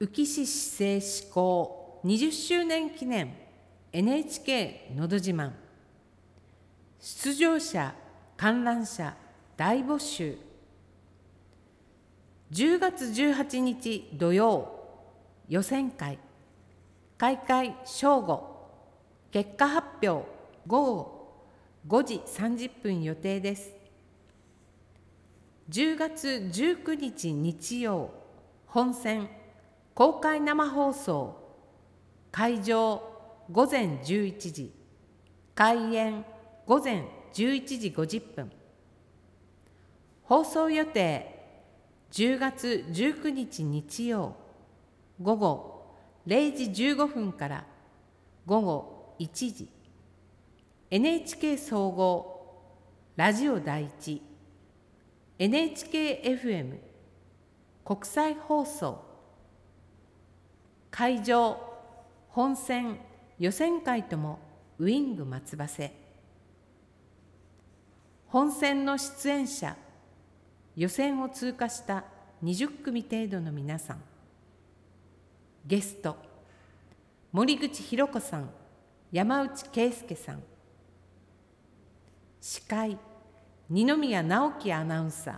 宇城市市政施行20周年記念 NHK のど自慢出場者観覧者大募集10月18日土曜予選会開会正午結果発表午後5時30分予定です。10月19日日曜本選公開生放送会場午前11時開演午前11時50分放送予定10月19日日曜午後0時15分から午後1時 NHK 総合ラジオ第一 NHKFM 国際放送会場本選予選会ともウイング松葉瀬本選の出演者予選を通過した20組程度の皆さんゲスト森口博子さん山内圭介さん司会二宮直樹アナウンサー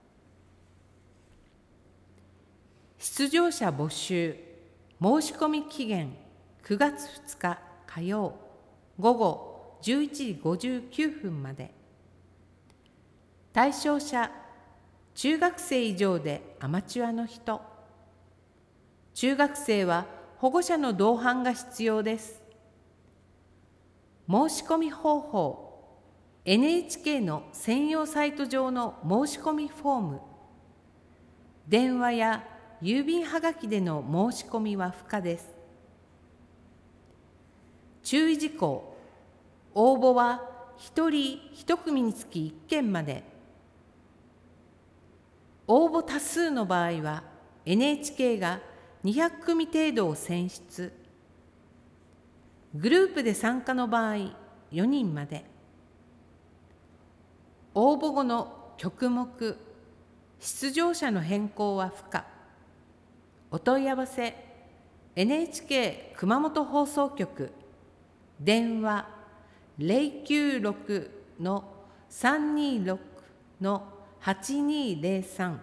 出場者募集申し込み期限9月2日火曜午後11時59分まで対象者中学生以上でアマチュアの人中学生は保護者の同伴が必要です。申し込み方法 NHK の専用サイト上の申し込みフォーム電話や郵便はがきでの申し込みは不可です。注意事項応募は1人1組につき1件まで応募多数の場合は NHK が200組程度を選出グループで参加の場合4人まで応募後の曲目出場者の変更は不可お問い合わせ NHK 熊本放送局電話096-326-8203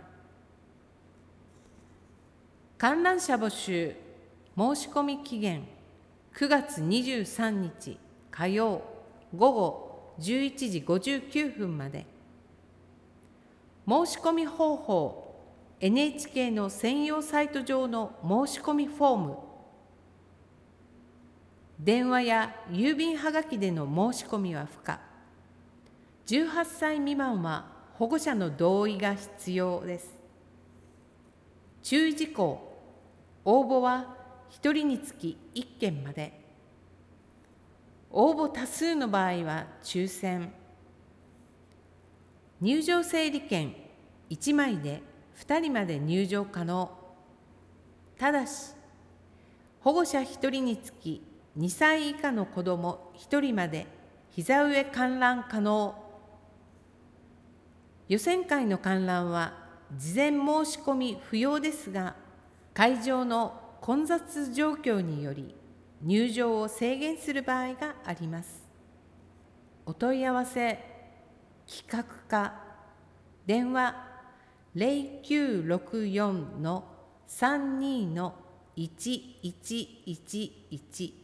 観覧者募集申し込み期限9月23日火曜午後11時59分まで申し込み方法 NHK の専用サイト上の申し込みフォーム電話や郵便はがきでの申し込みは不可18歳未満は保護者の同意が必要です。注意事項応募は1人につき1件まで応募多数の場合は抽選入場整理券1枚で2人まで入場可能ただし保護者1人につき2歳以下の子ども1人まで膝上観覧可能予選会の観覧は事前申し込み不要ですが会場の混雑状況により入場を制限する場合があります。お問い合わせ企画課電話0964-32-1111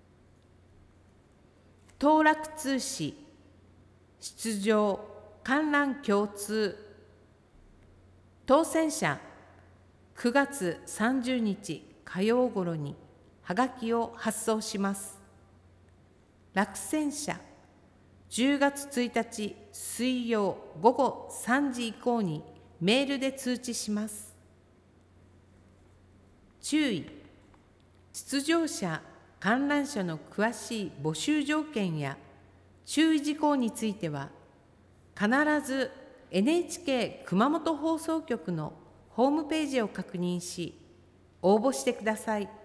当落通知出場観覧共通当選者9月30日火曜ごろにはがきを発送します。落選者10月1日水曜午後3時以降にメールで通知します。注意出場者観覧者の詳しい募集条件や注意事項については必ず NHK 熊本放送局のホームページを確認し応募してください。